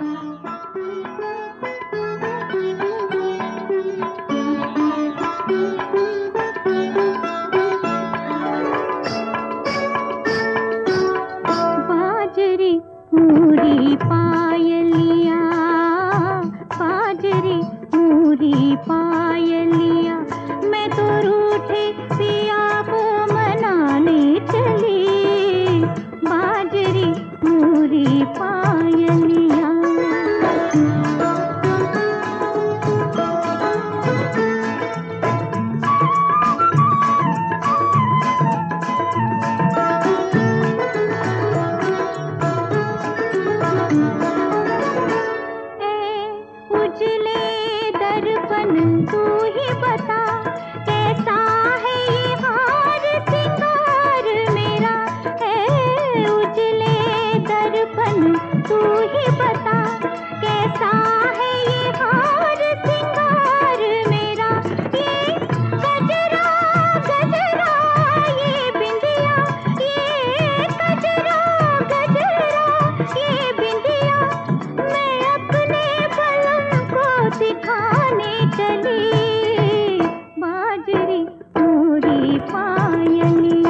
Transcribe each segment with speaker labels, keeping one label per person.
Speaker 1: मूरी पायलिया, बाजरी मूरी पायलिया, मैं तो रूठे पिया को मनाने चली। बाजरी मूरी पायलिया, उजले दर्पण तू ही बता, कैसा है ये हार सिंगार मेरा। है उजले दर्पण तू ही बता, कैसा है ये हार सिंगार मेरा। ये गजरा गजरा ये बिंदिया, ये गजरा गजरा ये बिंदिया, मैं अपने दिखाने चली। बाजरी मूरी पायलिया,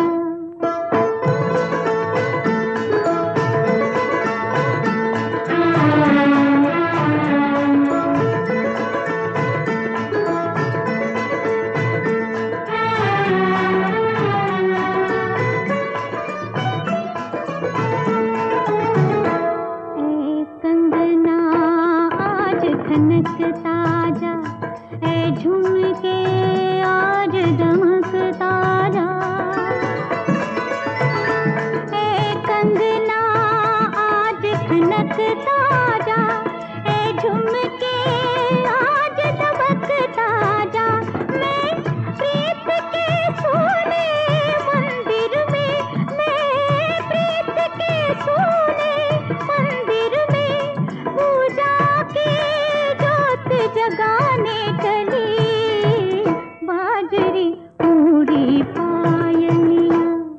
Speaker 1: कंगना आज खनकता जा, ऐ झुमके आज दमकता जा। ऐ कंगना आज खनकता जा, ऐ झुमके आज दमकता जा। मैं प्रीत के सोने मंदिर में, मैं प्रीत के सोने मंदिर में पूजा की जोत जगाने चली। बाजरी मूरी पायलिया,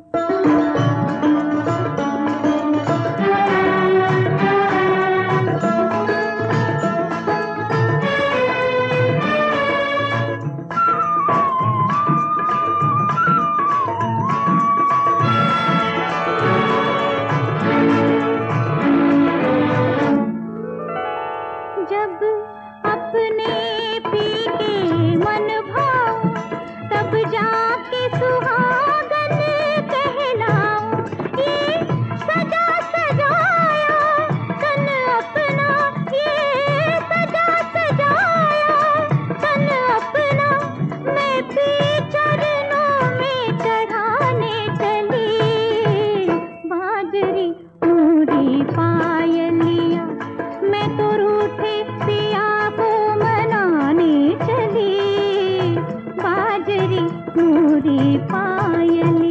Speaker 1: जब अपने पी के मन भाव, तब जाके सुहागन कहलाऊं। ये सजा सजाया तन अपना, ये सजा सजाया तन अपना, मैं पी चरणों में चढ़ाने चली। बाजरी मूरी पायलिया, मैं तो रूठे पिया को मनाने चली। बाजरी मूरी पायलिया।